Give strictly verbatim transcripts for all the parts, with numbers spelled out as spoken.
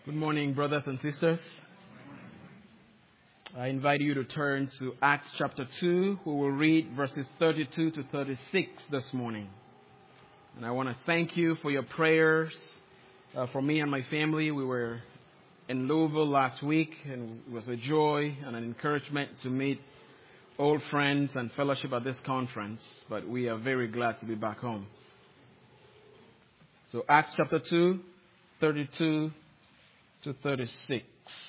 Good morning, brothers and sisters. I invite you to turn to Acts chapter two. We will read verses thirty-two to thirty-six this morning. And I want to thank you for your prayers uh, for me and my family. We were in Louisville last week, and it was a joy and an encouragement to meet old friends and fellowship at this conference. But we are very glad to be back home. So Acts chapter two, thirty-two to thirty-six.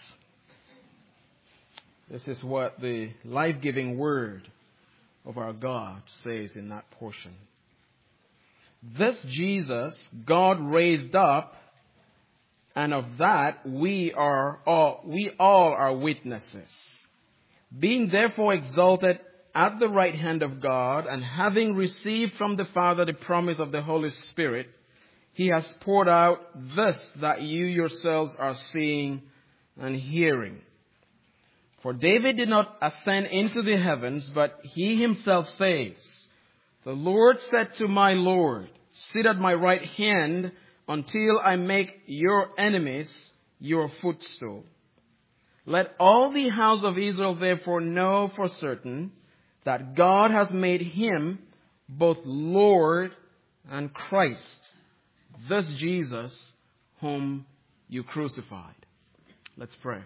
This is what the life-giving word of our God says in that portion. This Jesus God raised up, and of that we are all we all are witnesses. Being therefore exalted at the right hand of God, and having received from the Father the promise of the Holy Spirit, He has poured out this that you yourselves are seeing and hearing. For David did not ascend into the heavens, but he himself says, "The Lord said to my Lord, sit at my right hand until I make your enemies your footstool." Let all the house of Israel therefore know for certain that God has made him both Lord and Christ, this Jesus whom you crucified. Let's pray.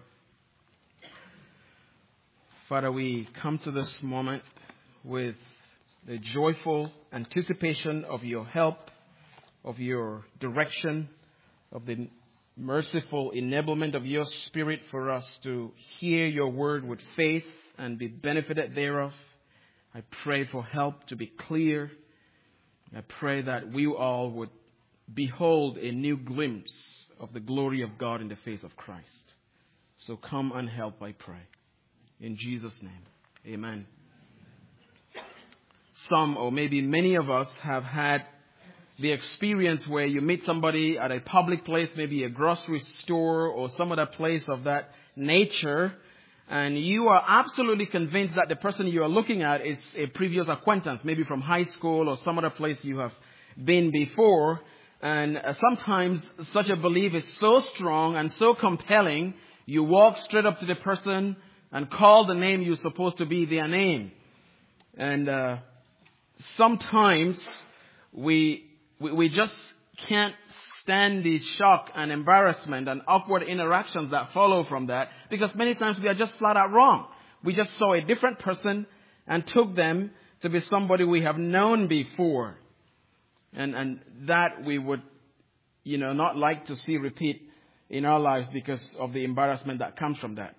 Father, we come to this moment with the joyful anticipation of your help, of your direction, of the merciful enablement of your Spirit for us to hear your word with faith and be benefited thereof. I pray for help to be clear. I pray that we all would behold a new glimpse of the glory of God in the face of Christ. So come and help, I pray. In Jesus' name, amen. Some, or maybe many of us, have had the experience where you meet somebody at a public place, maybe a grocery store or some other place of that nature, and you are absolutely convinced that the person you are looking at is a previous acquaintance, maybe from high school or some other place you have been before. And sometimes such a belief is so strong and so compelling, you walk straight up to the person and call the name you're supposed to be their name. And uh, sometimes we, we we just can't stand the shock and embarrassment and awkward interactions that follow from that, because many times we are just flat out wrong. We just saw a different person and took them to be somebody we have known before. And and that we would, you know, not like to see repeat in our lives because of the embarrassment that comes from that.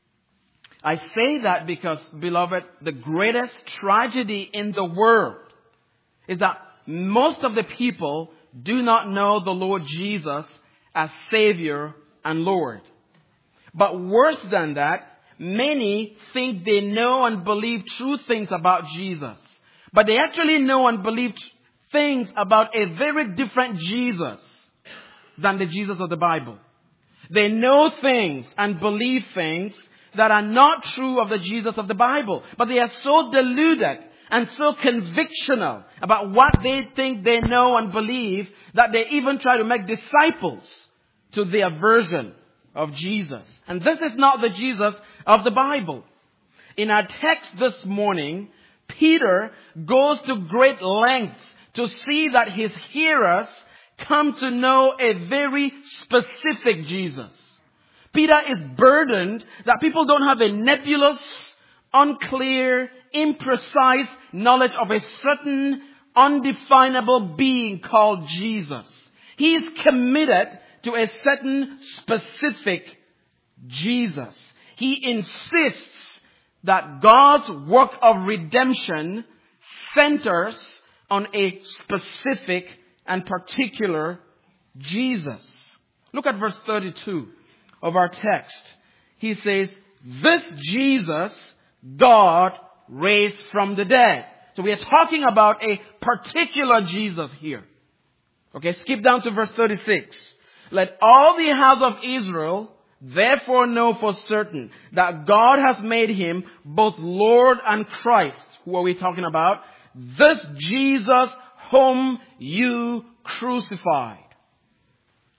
I say that because, beloved, the greatest tragedy in the world is that most of the people do not know the Lord Jesus as Savior and Lord. But worse than that, many think they know and believe true things about Jesus. But they actually know and believe things about a very different Jesus than the Jesus of the Bible. They know things and believe things that are not true of the Jesus of the Bible. But they are so deluded and so convictional about what they think they know and believe that they even try to make disciples to their version of Jesus. And this is not the Jesus of the Bible. In our text this morning, Peter goes to great lengths to see that his hearers come to know a very specific Jesus. Peter is burdened that people don't have a nebulous, unclear, imprecise knowledge of a certain undefinable being called Jesus. He is committed to a certain specific Jesus. He insists that God's work of redemption centers on a specific and particular Jesus. Look at verse thirty-two of our text. He says, "This Jesus God raised from the dead." So we are talking about a particular Jesus here. Okay, skip down to verse thirty-six. "Let all the house of Israel therefore know for certain that God has made him both Lord and Christ." Who are we talking about? "This Jesus whom you crucified."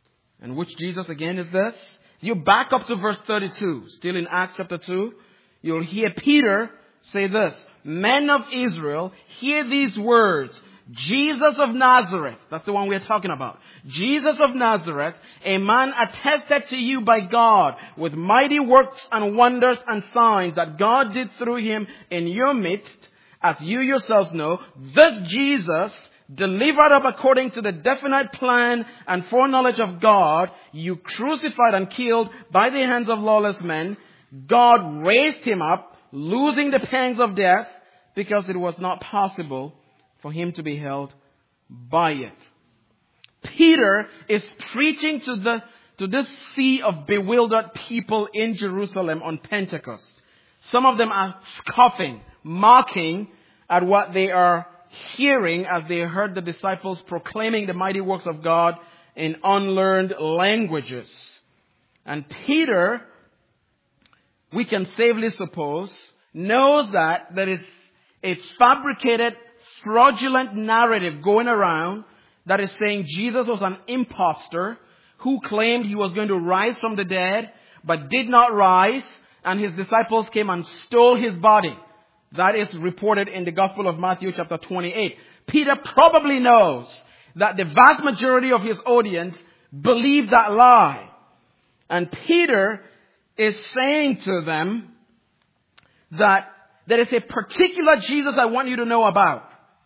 And which Jesus again is this? You back up to verse thirty-two, still in Acts chapter two, you'll hear Peter say this, men of Israel, hear these words. Jesus of Nazareth, that's the one we're talking about. Jesus of Nazareth, a man attested to you by God with mighty works and wonders and signs that God did through him in your midst, as you yourselves know. This Jesus, delivered up according to the definite plan and foreknowledge of God, you crucified and killed by the hands of lawless men. God raised him up, losing the pangs of death, because it was not possible for him to be held by it. Peter is preaching to the to this sea of bewildered people in Jerusalem on Pentecost. Some of them are scoffing, mocking at what they are hearing as they heard the disciples proclaiming the mighty works of God in unlearned languages. And Peter, we can safely suppose, knows that there is a fabricated, fraudulent narrative going around that is saying Jesus was an impostor who claimed he was going to rise from the dead but did not rise, and his disciples came and stole his body. That is reported in the Gospel of Matthew chapter twenty-eight. Peter probably knows that the vast majority of his audience believe that lie. And Peter is saying to them that there is a particular Jesus I want you to know about.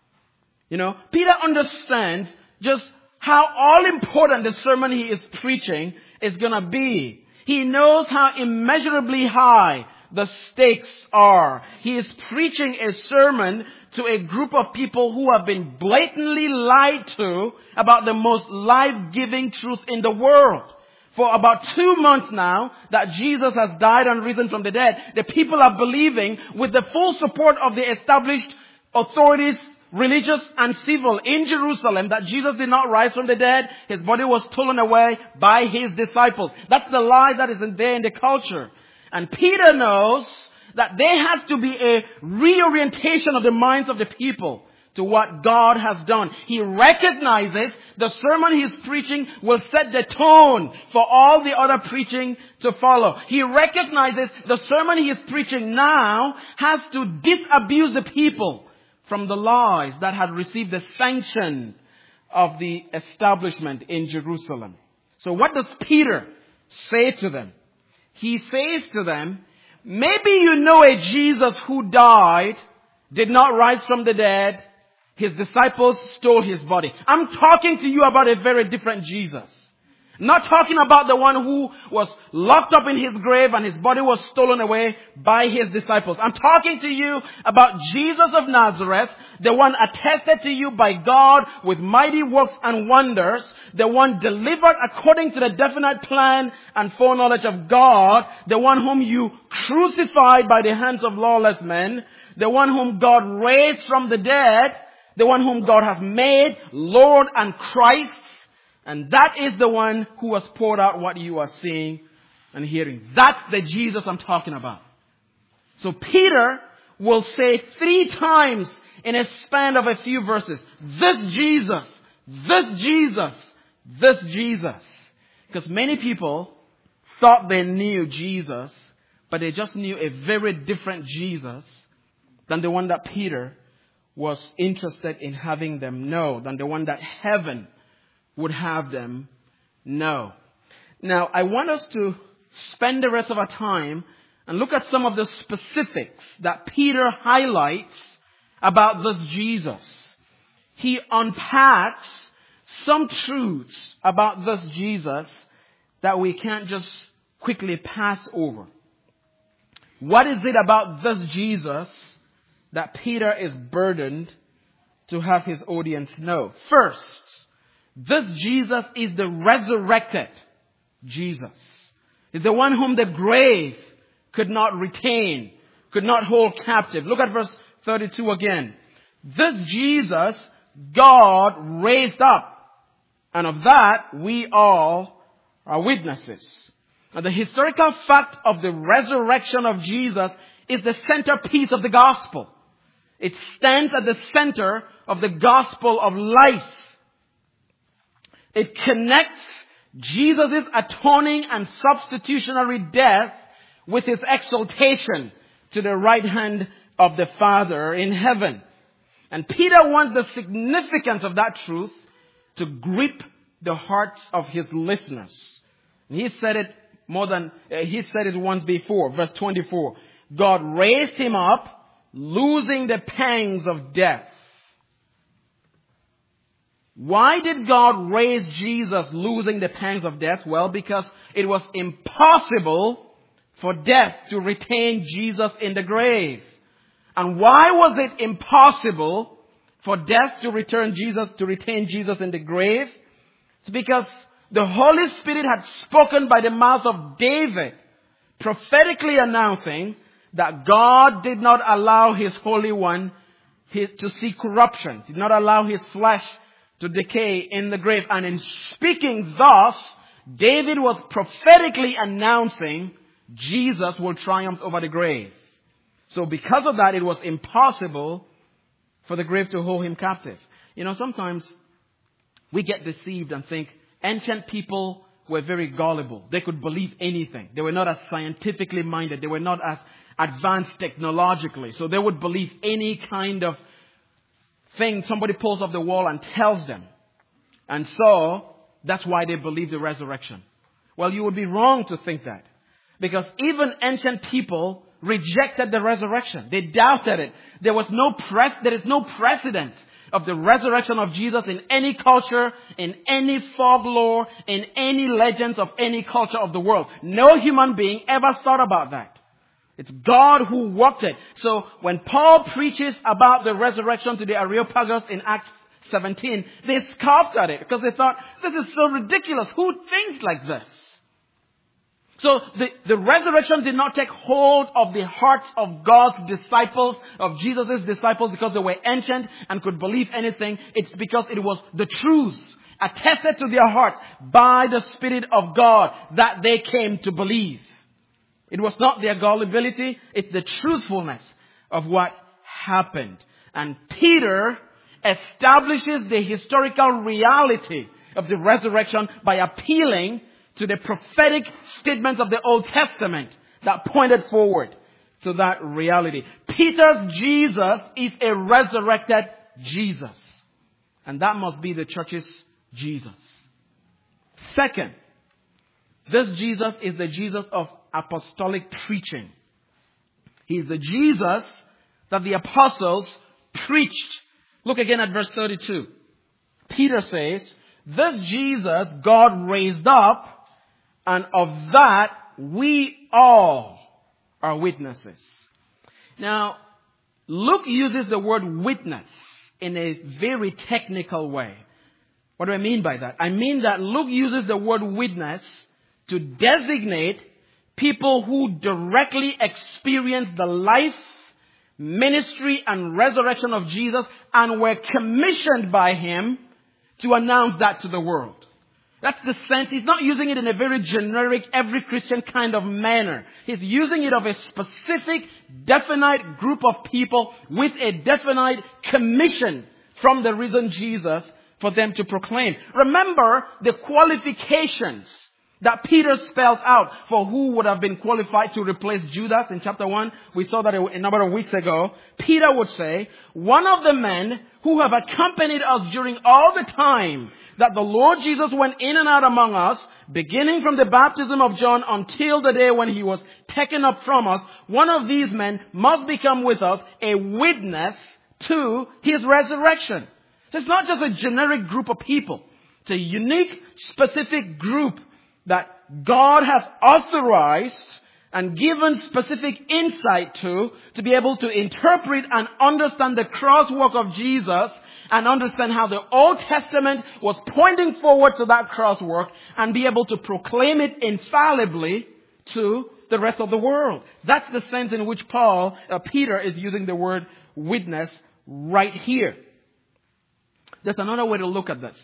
You know, Peter understands just how all important the sermon he is preaching is going to be. He knows how immeasurably high the stakes are. He is preaching a sermon to a group of people who have been blatantly lied to about the most life-giving truth in the world. For about two months now that Jesus has died and risen from the dead, the people are believing with the full support of the established authorities, religious and civil in Jerusalem, that Jesus did not rise from the dead. His body was stolen away by his disciples. That's the lie that is in there in the culture. And Peter knows that there has to be a reorientation of the minds of the people to what God has done. He recognizes the sermon he's preaching will set the tone for all the other preaching to follow. He recognizes the sermon he is preaching now has to disabuse the people from the lies that had received the sanction of the establishment in Jerusalem. So what does Peter say to them? He says to them, maybe you know a Jesus who died, did not rise from the dead. His disciples stole his body. I'm talking to you about a very different Jesus. I'm not talking about the one who was locked up in his grave and his body was stolen away by his disciples. I'm talking to you about Jesus of Nazareth, the one attested to you by God with mighty works and wonders, the one delivered according to the definite plan and foreknowledge of God, the one whom you crucified by the hands of lawless men, the one whom God raised from the dead, the one whom God has made Lord and Christ. And that is the one who has poured out what you are seeing and hearing. That's the Jesus I'm talking about. So Peter will say three times in a span of a few verses, this Jesus, this Jesus, this Jesus. Because many people thought they knew Jesus, but they just knew a very different Jesus than the one that Peter was interested in having them know, than the one that heaven would have them know. Now, I want us to spend the rest of our time and look at some of the specifics that Peter highlights about this Jesus. He unpacks some truths about this Jesus that we can't just quickly pass over. What is it about this Jesus that Peter is burdened to have his audience know? First, this Jesus is the resurrected Jesus. He's the one whom the grave could not retain, could not hold captive. Look at verse thirty-two again. This Jesus God raised up, and of that we all are witnesses. And the historical fact of the resurrection of Jesus is the centerpiece of the gospel. It stands at the center of the gospel of life. It connects Jesus' atoning and substitutionary death with his exaltation to the right hand of the Father in heaven. And Peter wants the significance of that truth to grip the hearts of his listeners. He said it more than, uh, he said it once before, verse twenty-four. God raised him up, losing the pangs of death. Why did God raise Jesus losing the pangs of death? Well, because it was impossible for death to retain Jesus in the grave. And why was it impossible for death to return Jesus, to retain Jesus in the grave? It's because the Holy Spirit had spoken by the mouth of David, prophetically announcing that God did not allow his Holy One to see corruption, did not allow his flesh to decay in the grave. And in speaking thus, David was prophetically announcing Jesus will triumph over the grave. So because of that, it was impossible for the grave to hold him captive. You know, sometimes we get deceived and think ancient people were very gullible. They could believe anything. They were not as scientifically minded. They were not as advanced technologically. So they would believe any kind of thing somebody pulls off the wall and tells them. And so that's why they believe the resurrection. Well, you would be wrong to think that. Because even ancient people rejected the resurrection. They doubted it. There was no pre- there is no precedent of the resurrection of Jesus in any culture, in any folklore, in any legends of any culture of the world. No human being ever thought about that. It's God who worked it. So when Paul preaches about the resurrection to the Areopagus in Acts seventeen, they scoffed at it because they thought, this is so ridiculous. Who thinks like this? So the, the resurrection did not take hold of the hearts of God's disciples, of Jesus' disciples, because they were ancient and could believe anything. It's because it was the truths attested to their hearts by the Spirit of God that they came to believe. It was not their gullibility, it's the truthfulness of what happened. And Peter establishes the historical reality of the resurrection by appealing to the prophetic statements of the Old Testament that pointed forward to that reality. Peter's Jesus is a resurrected Jesus. And that must be the church's Jesus. Second, this Jesus is the Jesus of apostolic preaching. He is the Jesus that the apostles preached. Look again at verse thirty-two. Peter says, this Jesus God raised up, and of that we all are witnesses. Now, Luke uses the word witness in a very technical way. What do I mean by that? I mean that Luke uses the word witness to designate people who directly experienced the life, ministry, and resurrection of Jesus and were commissioned by him to announce that to the world. That's the sense. He's not using it in a very generic, every Christian kind of manner. He's using it of a specific, definite group of people with a definite commission from the risen Jesus for them to proclaim. Remember the qualifications that Peter spells out for who would have been qualified to replace Judas in chapter one. We saw that a number of weeks ago. Peter would say, one of the men who have accompanied us during all the time that the Lord Jesus went in and out among us, beginning from the baptism of John until the day when he was taken up from us, one of these men must become with us a witness to his resurrection. So it's not just a generic group of people. It's a unique, specific group that God has authorized and given specific insight to, to be able to interpret and understand the cross work of Jesus and understand how the Old Testament was pointing forward to that cross work and be able to proclaim it infallibly to the rest of the world. That's the sense in which Paul, uh, Peter is using the word witness right here. There's another way to look at this.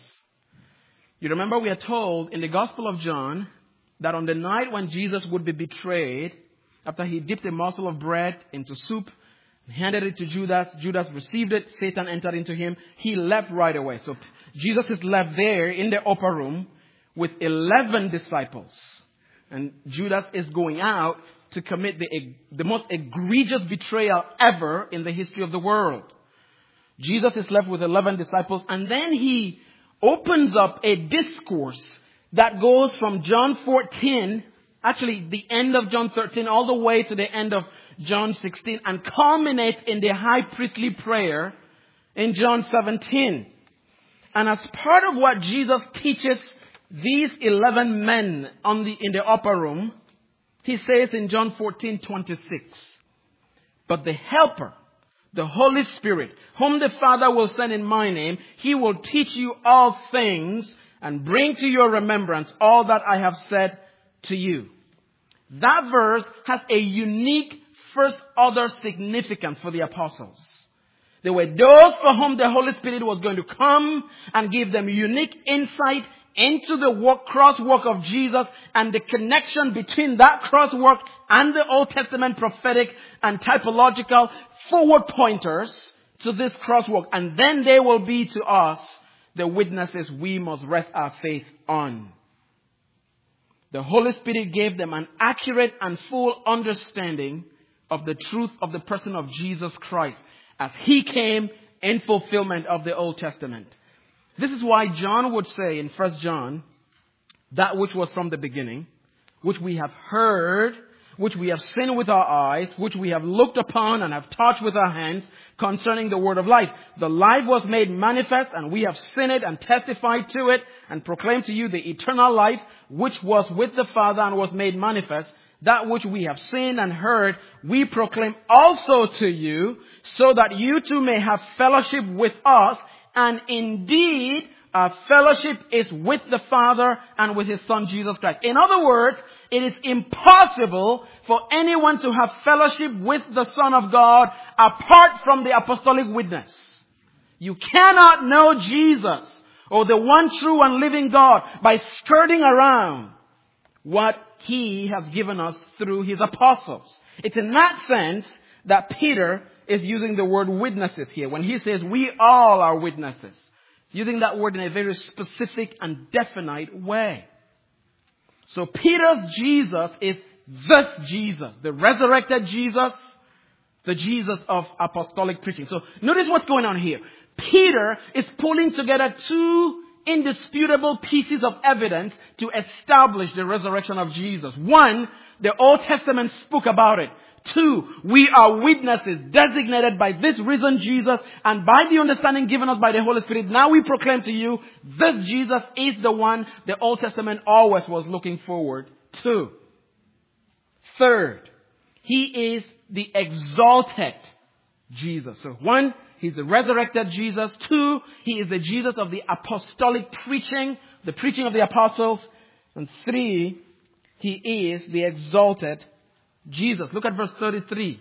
You remember we are told in the Gospel of John that on the night when Jesus would be betrayed, after he dipped a morsel of bread into soup, handed it to Judas, Judas received it, Satan entered into him, he left right away. So Jesus is left there in the upper room with eleven disciples. And Judas is going out to commit the, the most egregious betrayal ever in the history of the world. Jesus is left with eleven disciples, and then he opens up a discourse that goes from John fourteen, actually the end of John thirteen, all the way to the end of John sixteen, and culminates in the high priestly prayer in John seventeen. And as part of what Jesus teaches these eleven men on the, in the upper room, he says in John fourteen twenty-six, "But the Helper, the Holy Spirit, whom the Father will send in my name, he will teach you all things and bring to your remembrance all that I have said to you." That verse has a unique first order significance for the apostles. They were those for whom the Holy Spirit was going to come and give them unique insight into the work, cross work of Jesus and the connection between that cross work and the Old Testament prophetic and typological forward pointers to this cross work. And then they will be to us the witnesses we must rest our faith on. The Holy Spirit gave them an accurate and full understanding of the truth of the person of Jesus Christ as he came in fulfillment of the Old Testament. This is why John would say in First John, "That which was from the beginning, which we have heard, which we have seen with our eyes, which we have looked upon and have touched with our hands, concerning the word of life. The life was made manifest, and we have seen it and testified to it, and proclaimed to you the eternal life, which was with the Father and was made manifest. That which we have seen and heard, we proclaim also to you, so that you too may have fellowship with us. And indeed, our fellowship is with the Father and with His Son, Jesus Christ." In other words, it is impossible for anyone to have fellowship with the Son of God apart from the apostolic witness. You cannot know Jesus or the one true and living God by skirting around what He has given us through His apostles. It's in that sense that Peter is using the word witnesses here. When he says, "We all are witnesses," using that word in a very specific and definite way. So Peter's Jesus is this Jesus, the resurrected Jesus, the Jesus of apostolic preaching. So notice what's going on here. Peter is pulling together two indisputable pieces of evidence to establish the resurrection of Jesus. One, the Old Testament spoke about it. Two, we are witnesses designated by this risen Jesus, and by the understanding given us by the Holy Spirit, now we proclaim to you, this Jesus is the one the Old Testament always was looking forward to. Third, He is the exalted Jesus. So one, He's the resurrected Jesus. Two, He is the Jesus of the apostolic preaching, the preaching of the apostles. And three, He is the exalted Jesus. Look at verse thirty-three.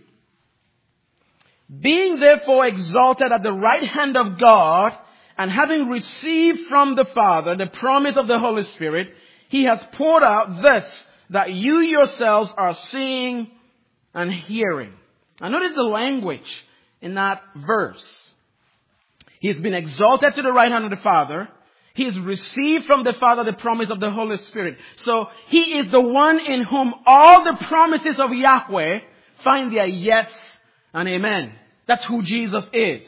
"Being therefore exalted at the right hand of God, and having received from the Father the promise of the Holy Spirit, He has poured out this, that you yourselves are seeing and hearing." Now notice the language in that verse. He has been exalted to the right hand of the Father. He has received from the Father the promise of the Holy Spirit. So He is the one in whom all the promises of Yahweh find their yes and amen. That's who Jesus is.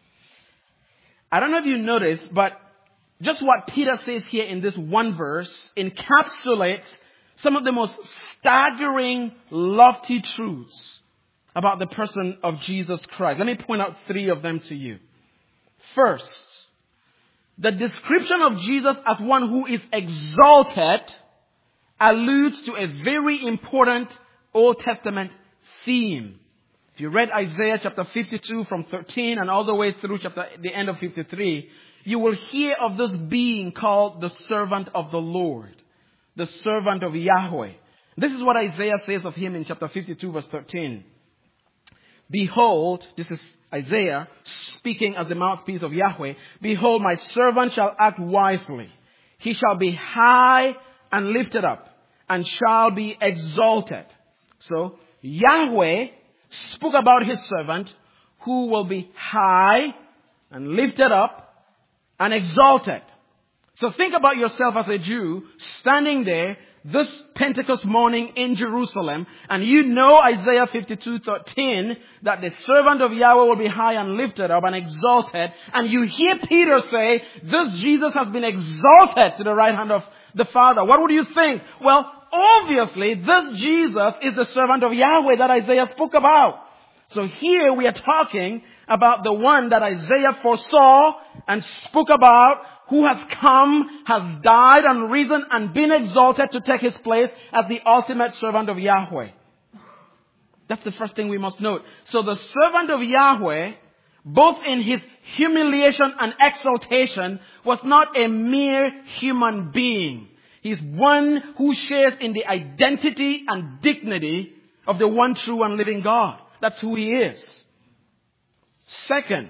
I don't know if you noticed, but just what Peter says here in this one verse encapsulates some of the most staggering, lofty truths about the person of Jesus Christ. Let me point out three of them to you. First, the description of Jesus as one who is exalted alludes to a very important Old Testament theme. If you read Isaiah chapter fifty-two from thirteen and all the way through chapter, the end of fifty-three, you will hear of this being called the servant of the Lord, the servant of Yahweh. This is what Isaiah says of Him in chapter fifty-two verse thirteen. "Behold," this is Isaiah speaking as the mouthpiece of Yahweh, "Behold, my servant shall act wisely. He shall be high and lifted up, and shall be exalted." So Yahweh spoke about His servant who will be high and lifted up and exalted. So think about yourself as a Jew standing there this Pentecost morning in Jerusalem, and you know Isaiah fifty-two thirteen, that the servant of Yahweh will be high and lifted up and exalted, and you hear Peter say, this Jesus has been exalted to the right hand of the Father. What would you think? Well, obviously, this Jesus is the servant of Yahweh that Isaiah spoke about. So here we are talking about the one that Isaiah foresaw and spoke about, who has come, has died and risen and been exalted to take his place as the ultimate servant of Yahweh. That's the first thing we must note. So the servant of Yahweh, both in his humiliation and exaltation, was not a mere human being. He's one who shares in the identity and dignity of the one true and living God. That's who he is. Second,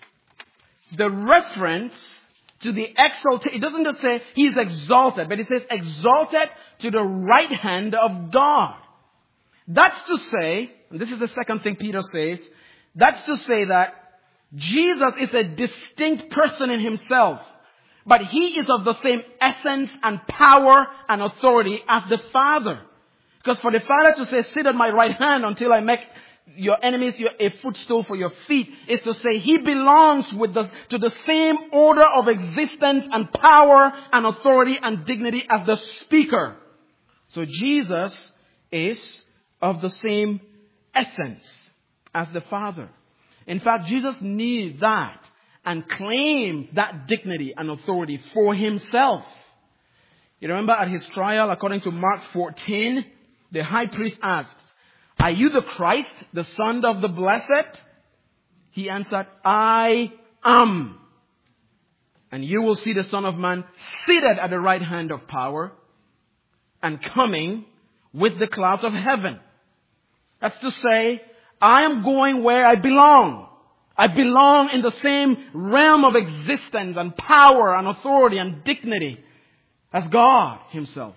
the reference to the exaltation, it doesn't just say he is exalted, but it says exalted to the right hand of God. That's to say, and this is the second thing Peter says, that's to say that Jesus is a distinct person in himself, but he is of the same essence and power and authority as the Father. Because for the Father to say, sit at my right hand until I make your enemies your, a footstool for your feet, is to say he belongs with the, to the same order of existence and power and authority and dignity as the speaker. So Jesus is of the same essence as the Father. In fact, Jesus needs that and claims that dignity and authority for himself. You remember at his trial, according to Mark fourteen, the high priest asked, are you the Christ, the Son of the Blessed? He answered, I am. And you will see the Son of Man seated at the right hand of power and coming with the clouds of heaven. That's to say, I am going where I belong. I belong in the same realm of existence and power and authority and dignity as God himself.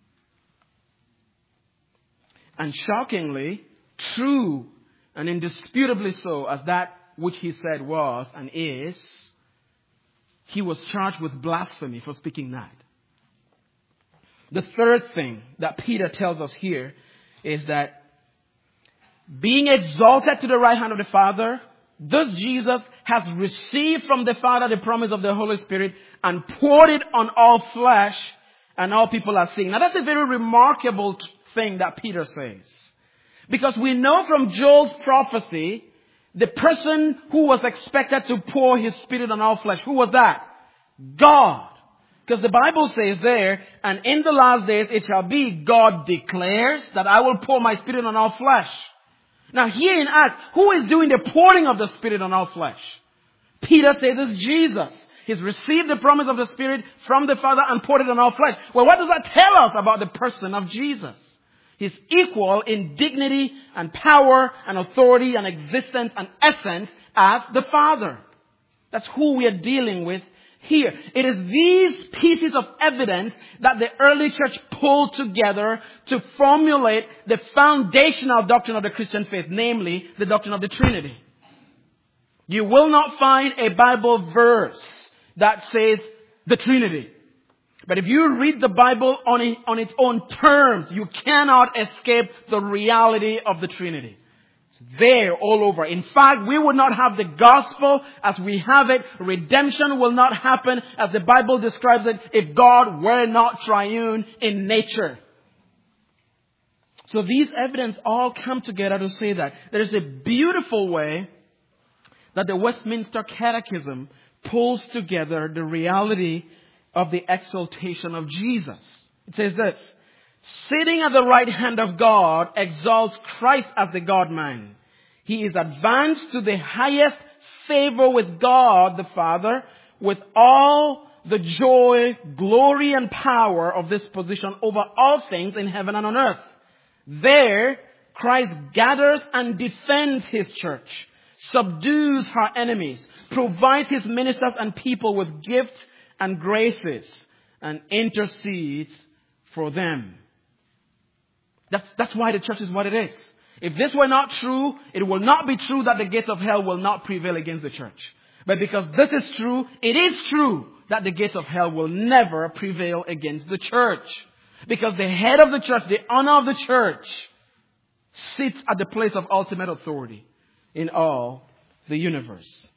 And shockingly, true and indisputably so as that which he said was and is, he was charged with blasphemy for speaking that. The third thing that Peter tells us here is that being exalted to the right hand of the Father, this Jesus has received from the Father the promise of the Holy Spirit and poured it on all flesh, and all people are seeing. Now that's a very remarkable thing that Peter says. Because we know from Joel's prophecy, the person who was expected to pour his Spirit on all flesh, who was that? God. Because the Bible says there, and in the last days it shall be, God declares, that I will pour my Spirit on all flesh. Now here in Acts, who is doing the pouring of the Spirit on all flesh? Peter says it's Jesus. He's received the promise of the Spirit from the Father and poured it on all flesh. Well, what does that tell us about the person of Jesus? He's equal in dignity and power and authority and existence and essence as the Father. That's who we are dealing with here. It is these pieces of evidence that the early church pulled together to formulate the foundational doctrine of the Christian faith, namely the doctrine of the Trinity. You will not find a Bible verse that says the Trinity. But if you read the Bible on, it, on its own terms, you cannot escape the reality of the Trinity. It's there all over. In fact, we would not have the gospel as we have it. Redemption will not happen as the Bible describes it if God were not triune in nature. So these evidence all come together to say that. There is a beautiful way that the Westminster Catechism pulls together the reality of the exaltation of Jesus. It says this: sitting at the right hand of God exalts Christ as the God-man. He is advanced to the highest favor with God the Father, with all the joy, glory, and power of this position over all things in heaven and on earth. There, Christ gathers and defends his church, subdues her enemies, provides his ministers and people with gifts and graces, and intercedes for them. That's, that's why the church is what it is. If this were not true, it will not be true that the gates of hell will not prevail against the church. But because this is true, it is true that the gates of hell will never prevail against the church. Because the head of the church, the honor of the church, sits at the place of ultimate authority in all the universe.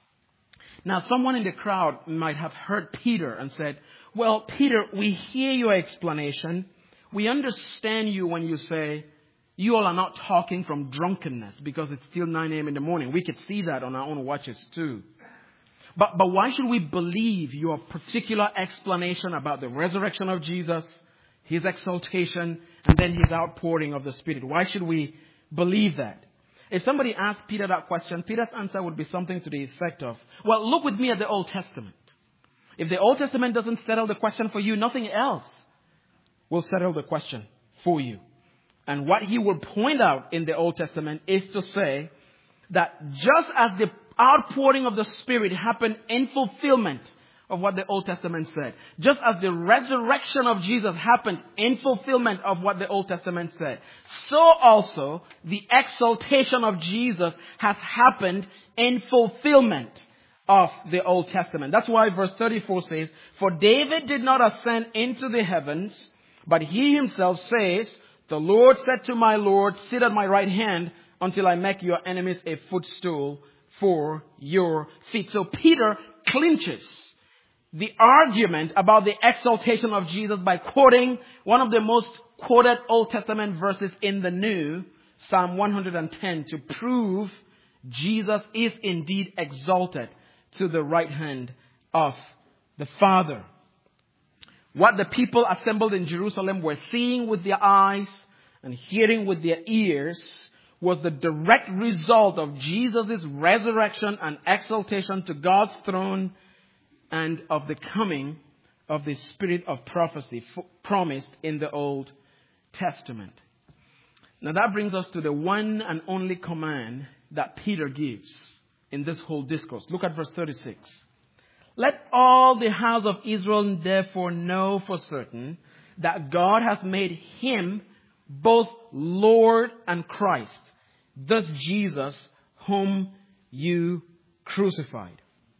Now, someone in the crowd might have heard Peter and said, well, Peter, we hear your explanation. We understand you when you say, you all are not talking from drunkenness because it's still nine a.m. in the morning. We could see that on our own watches too. But, but why should we believe your particular explanation about the resurrection of Jesus, His exaltation, and then His outpouring of the Spirit? Why should we believe that? If somebody asked Peter that question, Peter's answer would be something to the effect of, well, look with me at the Old Testament. If the Old Testament doesn't settle the question for you, nothing else will settle the question for you. And what he will point out in the Old Testament is to say that just as the outpouring of the Spirit happened in fulfillment of what the Old Testament said, just as the resurrection of Jesus happened in fulfillment of what the Old Testament said, so also the exaltation of Jesus has happened in fulfillment of the Old Testament. That's why verse thirty-four says, for David did not ascend into the heavens, but he himself says, the Lord said to my Lord, sit at my right hand until I make your enemies a footstool for your feet. So Peter clinches the argument about the exaltation of Jesus by quoting one of the most quoted Old Testament verses in the New, Psalm one hundred ten, to prove Jesus is indeed exalted to the right hand of the Father. What the people assembled in Jerusalem were seeing with their eyes and hearing with their ears was the direct result of Jesus' resurrection and exaltation to God's throne and of the coming of the spirit of prophecy f- promised in the Old Testament. Now that brings us to the one and only command that Peter gives in this whole discourse. Look at verse thirty-six. Let all the house of Israel therefore know for certain that God has made Him both Lord and Christ, this Jesus whom you crucified.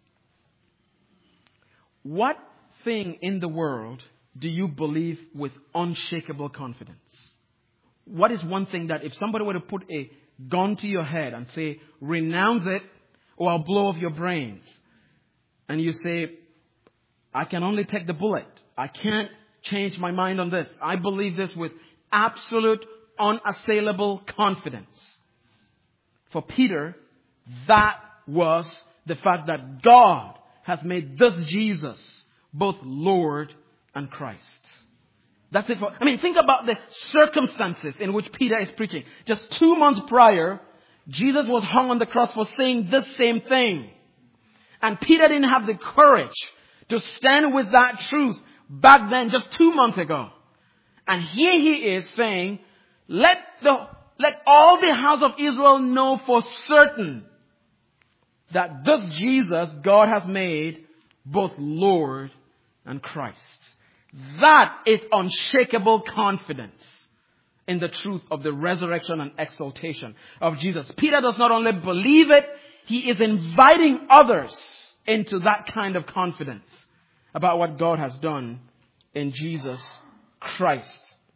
What thing in the world do you believe with unshakable confidence? What is one thing that if somebody were to put a gun to your head and say, renounce it or I'll blow off your brains, and you say, I can only take the bullet. I can't change my mind on this. I believe this with absolute, unassailable confidence. For Peter, that was the fact that God has made this Jesus both Lord and Christ. That's it for, I mean, think about the circumstances in which Peter is preaching. Just two months prior, Jesus was hung on the cross for saying this same thing. And Peter didn't have the courage to stand with that truth back then, just two months ago. And here he is saying, let the, let all the house of Israel know for certain that this Jesus God has made both Lord and Christ. That is unshakable confidence in the truth of the resurrection and exaltation of Jesus. Peter does not only believe it, he is inviting others into that kind of confidence about what God has done in Jesus Christ.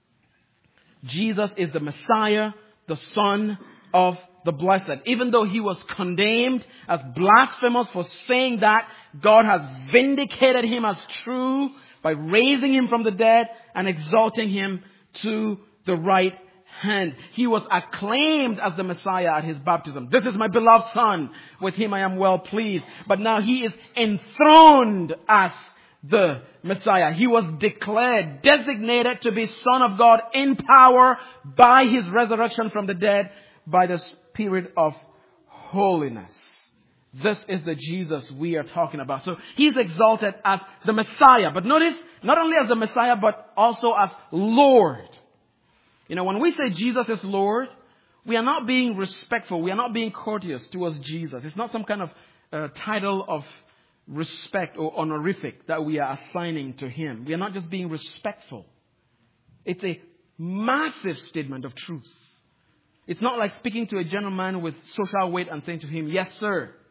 Jesus is the Messiah, the Son of the Blessed. Even though he was condemned as blasphemous for saying that, God has vindicated him as true by raising him from the dead and exalting him to the right hand. He was acclaimed as the Messiah at his baptism. This is my beloved Son. With him I am well pleased. But now he is enthroned as the Messiah. He was declared, designated to be Son of God in power by his resurrection from the dead by the Spirit of holiness. This is the Jesus we are talking about. So he's exalted as the Messiah. But notice, not only as the Messiah, but also as Lord. You know, when we say Jesus is Lord, we are not being respectful. We are not being courteous towards Jesus. It's not some kind of uh, title of respect or honorific that we are assigning to him. We are not just being respectful. It's a massive statement of truth. It's not like speaking to a gentleman with social weight and saying to him, yes, sir,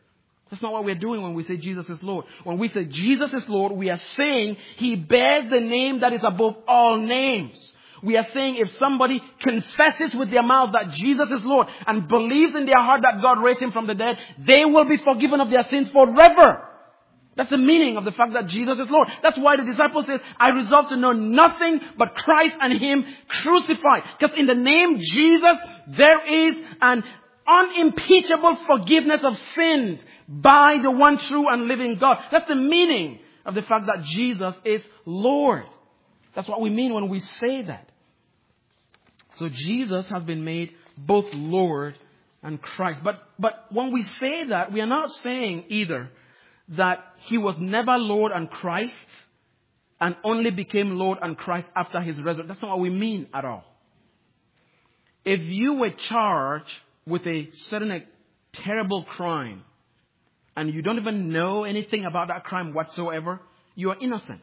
That's not what we're doing when we say Jesus is Lord. When we say Jesus is Lord, we are saying He bears the name that is above all names. We are saying if somebody confesses with their mouth that Jesus is Lord and believes in their heart that God raised Him from the dead, they will be forgiven of their sins forever. That's the meaning of the fact that Jesus is Lord. That's why the disciple says, I resolve to know nothing but Christ and Him crucified. Because in the name Jesus, there is an unimpeachable forgiveness of sins by the one true and living God. That's the meaning of the fact that Jesus is Lord. That's what we mean when we say that. So Jesus has been made both Lord and Christ. But, but when we say that, we are not saying either that He was never Lord and Christ and only became Lord and Christ after His resurrection. That's not what we mean at all. If you were charged with a certain a terrible crime and you don't even know anything about that crime whatsoever, you are innocent.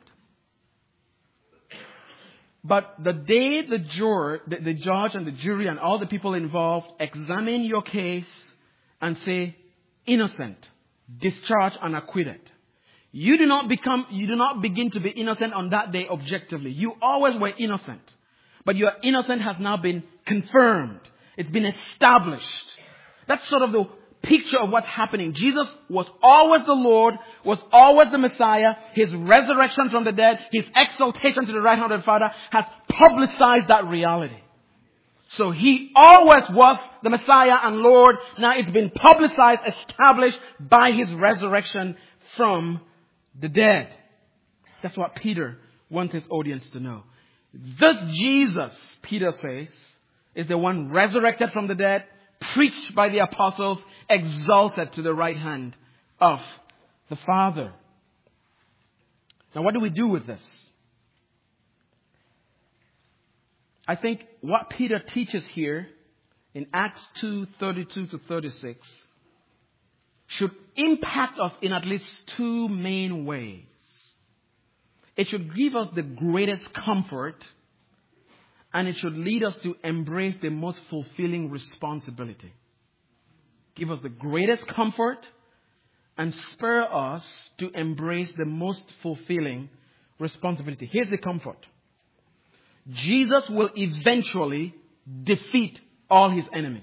But the day the juror, the, the judge and the jury and all the people involved examine your case and say, innocent, discharged and acquitted, you do not become, you do not begin to be innocent on that day objectively. You always were innocent. But your innocence has now been confirmed. It's been established. That's sort of the picture of what's happening. Jesus was always the Lord, was always the Messiah. His resurrection from the dead, His exaltation to the right hand of the Father has publicized that reality. So He always was the Messiah and Lord. Now it's been publicized, established by His resurrection from the dead. That's what Peter wants his audience to know. This Jesus, Peter says, is the one resurrected from the dead, preached by the apostles, exalted to the right hand of the Father. Now, what do we do with this? I think what Peter teaches here in Acts two, thirty-two to thirty-six should impact us in at least two main ways. It should give us the greatest comfort, and it should lead us to embrace the most fulfilling responsibility. Give us the greatest comfort and spur us to embrace the most fulfilling responsibility. Here's the comfort. Jesus will eventually defeat all His enemies.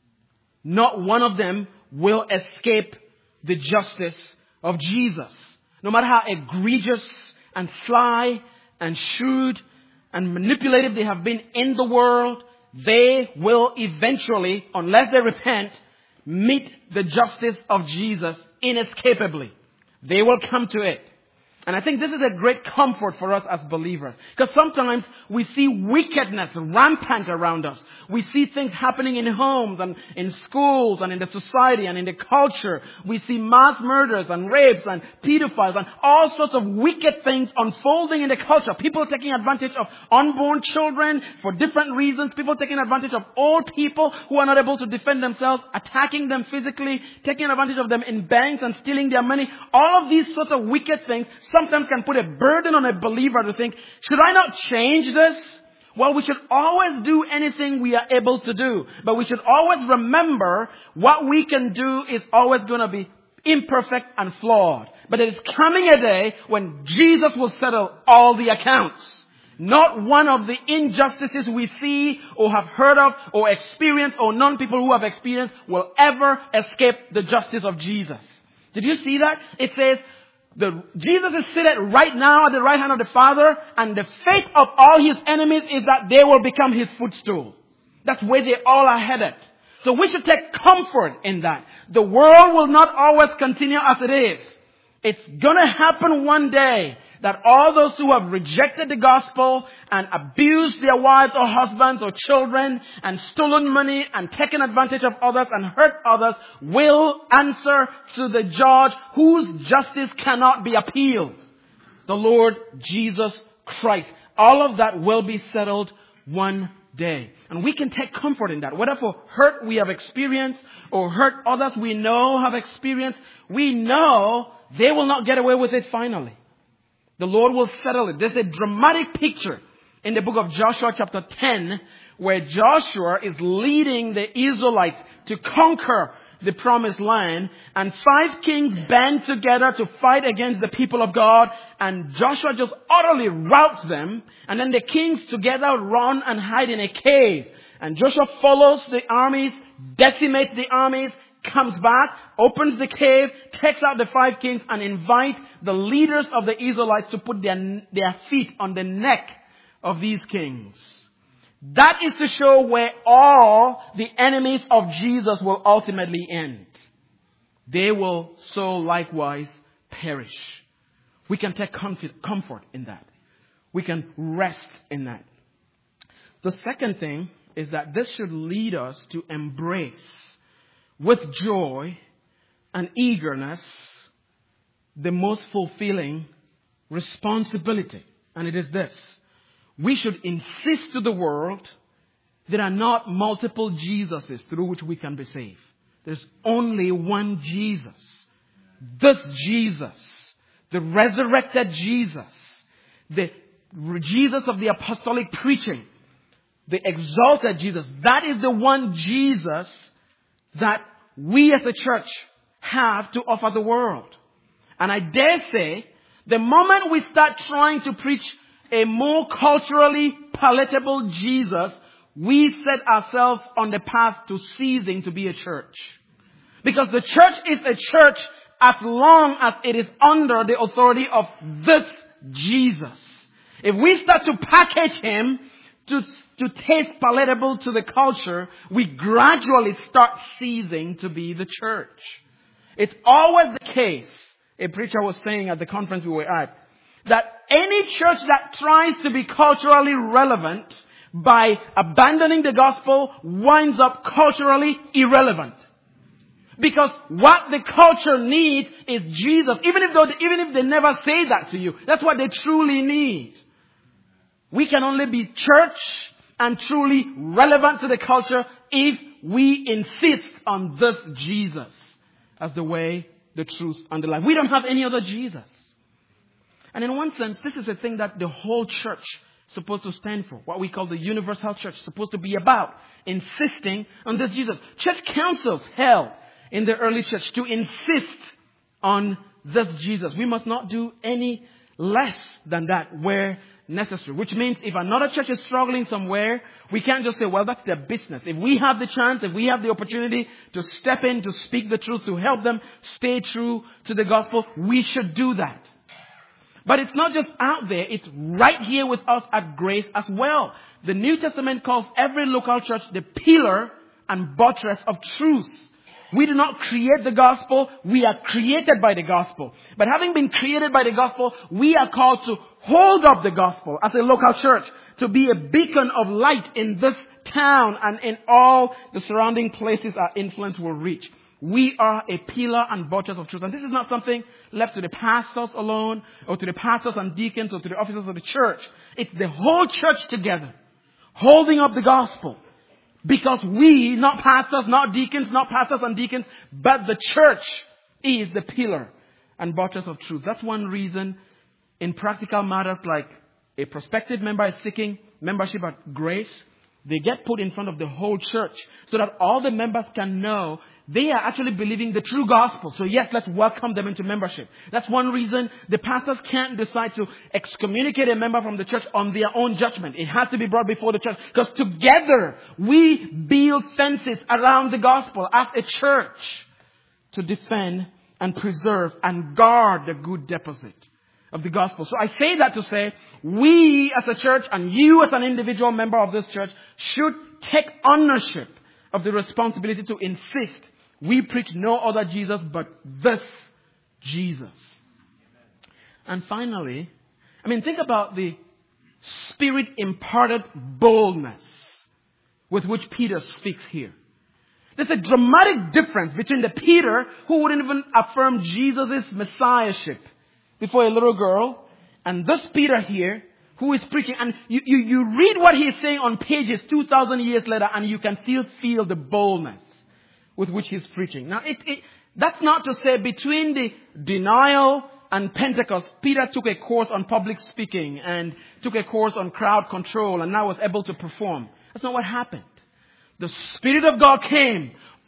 Not one of them will escape the justice of Jesus. No matter how egregious and sly and shrewd and manipulative they have been in the world, they will eventually, unless they repent, meet the justice of Jesus inescapably. They will come to it. And I think this is a great comfort for us as believers. Because sometimes we see wickedness rampant around us. We see things happening in homes and in schools and in the society and in the culture. We see mass murders and rapes and pedophiles and all sorts of wicked things unfolding in the culture. People taking advantage of unborn children for different reasons. People taking advantage of old people who are not able to defend themselves, attacking them physically, taking advantage of them in banks and stealing their money. All of these sorts of wicked things sometimes can put a burden on a believer to think, should I not change this? Well, we should always do anything we are able to do. But we should always remember what we can do is always going to be imperfect and flawed. But it is coming a day when Jesus will settle all the accounts. Not one of the injustices we see or have heard of or experienced or known people who have experienced will ever escape the justice of Jesus. Did you see that? It says, The, Jesus is seated right now at the right hand of the Father, and the fate of all His enemies is that they will become His footstool. That's where they all are headed. So we should take comfort in that. The world will not always continue as it is. It's gonna happen one day that all those who have rejected the gospel and abused their wives or husbands or children and stolen money and taken advantage of others and hurt others will answer to the judge whose justice cannot be appealed. The Lord Jesus Christ. All of that will be settled one day. And we can take comfort in that. Whether for hurt we have experienced or hurt others we know have experienced, we know they will not get away with it finally. The Lord will settle it. There's a dramatic picture in the book of Joshua chapter ten where Joshua is leading the Israelites to conquer the promised land, and five kings band together to fight against the people of God, and Joshua just utterly routs them, and then the kings together run and hide in a cave. And Joshua follows the armies, decimates the armies, comes back, opens the cave, takes out the five kings, and invites the leaders of the Israelites to put their, their feet on the neck of these kings. That is to show where all the enemies of Jesus will ultimately end. They will so likewise perish. We can take comfort in that. We can rest in that. The second thing is that this should lead us to embrace with joy and eagerness the most fulfilling responsibility. And it is this. We should insist to the world there are not multiple Jesuses through which we can be saved. There's only one Jesus. This Jesus, the resurrected Jesus, the Jesus of the apostolic preaching, the exalted Jesus. That is the one Jesus that we as a church have to offer the world. And I dare say, the moment we start trying to preach a more culturally palatable Jesus, we set ourselves on the path to ceasing to be a church. Because the church is a church as long as it is under the authority of this Jesus. If we start to package him to, to taste palatable to the culture, we gradually start ceasing to be the church. It's always the case, a preacher was saying at the conference we were at, that any church that tries to be culturally relevant by abandoning the gospel winds up culturally irrelevant. Because what the culture needs is Jesus. Even if, they, even if they never say that to you, that's what they truly need. We can only be church and truly relevant to the culture if we insist on this Jesus as the way, the truth, and the life. We don't have any other Jesus. And in one sense, this is a thing that the whole church is supposed to stand for. What we call the universal church is supposed to be about. Insisting on this Jesus. Church councils held in the early church to insist on this Jesus. We must not do any less than that where necessary. Which means if another church is struggling somewhere, we can't just say, well, that's their business. If we have the chance, if we have the opportunity to step in, to speak the truth, to help them stay true to the gospel, we should do that. But it's not just out there, it's right here with us at Grace as well. The New Testament calls every local church the pillar and buttress of truth. We do not create the gospel, we are created by the gospel. But having been created by the gospel, we are called to hold up the gospel as a local church, to be a beacon of light in this town and in all the surrounding places our influence will reach. We are a pillar and buttress of truth. And this is not something left to the pastors alone, or to the pastors and deacons, or to the officers of the church. It's the whole church together, holding up the gospel. Because we, not pastors, not deacons, not pastors and deacons, but the church is the pillar and buttress of truth. That's one reason in practical matters like a prospective member is seeking membership at Grace, they get put in front of the whole church so that all the members can know they are actually believing the true gospel. So yes, let's welcome them into membership. That's one reason the pastors can't decide to excommunicate a member from the church on their own judgment. It has to be brought before the church. Because together we build fences around the gospel as a church to defend and preserve and guard the good deposit of the gospel. So I say that to say, we as a church and you as an individual member of this church should take ownership of the responsibility to insist we preach no other Jesus but this Jesus. And finally, I mean, think about the Spirit-imparted boldness with which Peter speaks here. There's a dramatic difference between the Peter who wouldn't even affirm Jesus' messiahship before a little girl, and this Peter here who is preaching. And you, you, you read what he is saying on pages two thousand years later, and you can still feel the boldness with which he's preaching. Now, it, it, that's not to say between the denial and Pentecost, Peter took a course on public speaking and took a course on crowd control and now was able to perform. That's not what happened. The Spirit of God came,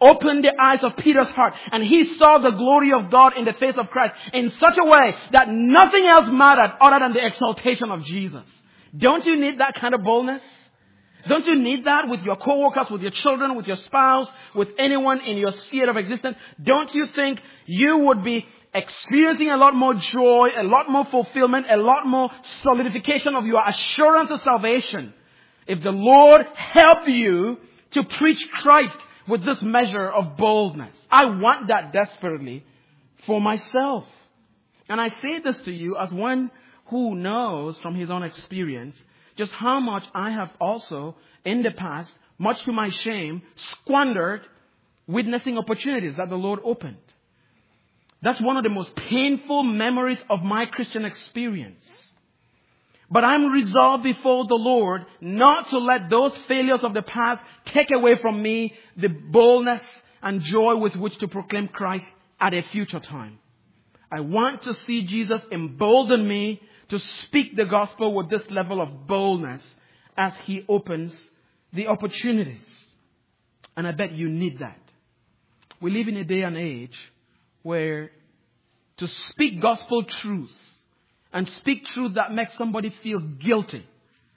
opened the eyes of Peter's heart, and he saw the glory of God in the face of Christ in such a way that nothing else mattered other than the exaltation of Jesus. Don't you need that kind of boldness? Don't you need that with your co-workers, with your children, with your spouse, with anyone in your sphere of existence? Don't you think you would be experiencing a lot more joy, a lot more fulfillment, a lot more solidification of your assurance of salvation if the Lord helped you to preach Christ with this measure of boldness? I want that desperately for myself. And I say this to you as one who knows from his own experience just how much I have also, in the past, much to my shame, squandered witnessing opportunities that the Lord opened. That's one of the most painful memories of my Christian experience. But I'm resolved before the Lord not to let those failures of the past take away from me the boldness and joy with which to proclaim Christ at a future time. I want to see Jesus embolden me to speak the gospel with this level of boldness as He opens the opportunities. And I bet you need that. We live in a day and age where to speak gospel truth and speak truth that makes somebody feel guilty.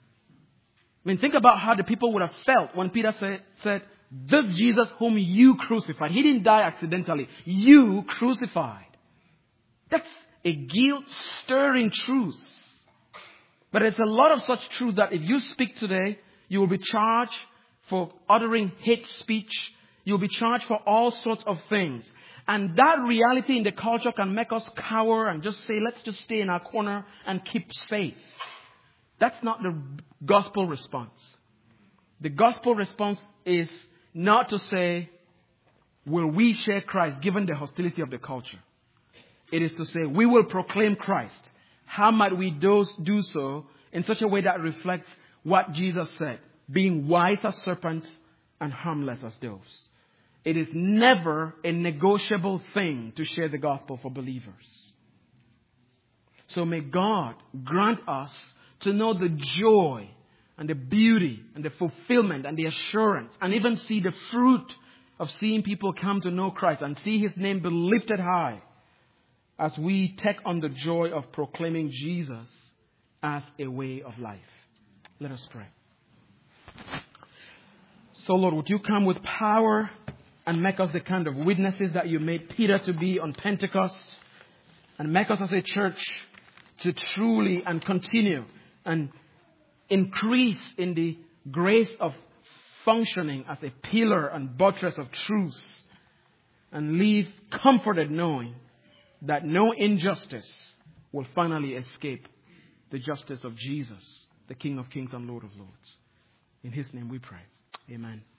I mean, think about how the people would have felt when Peter said, said, this Jesus whom you crucified. He didn't die accidentally. You crucified. That's a guilt-stirring truth. But it's a lot of such truth that if you speak today, you will be charged for uttering hate speech. You'll be charged for all sorts of things. And that reality in the culture can make us cower and just say, let's just stay in our corner and keep safe. That's not the gospel response. The gospel response is not to say, will we share Christ given the hostility of the culture? It is to say, we will proclaim Christ. How might we do so in such a way that reflects what Jesus said, being wise as serpents and harmless as doves? It is never a negotiable thing to share the gospel for believers. So may God grant us to know the joy and the beauty and the fulfillment and the assurance and even see the fruit of seeing people come to know Christ and see His name be lifted high as we take on the joy of proclaiming Jesus as a way of life. Let us pray. So Lord, would you come with power and make us the kind of witnesses that you made Peter to be on Pentecost, and make us as a church to truly and continue and increase in the grace of functioning as a pillar and buttress of truth, and leave comforted knowing that no injustice will finally escape the justice of Jesus, the King of Kings and Lord of Lords. In His name we pray. Amen.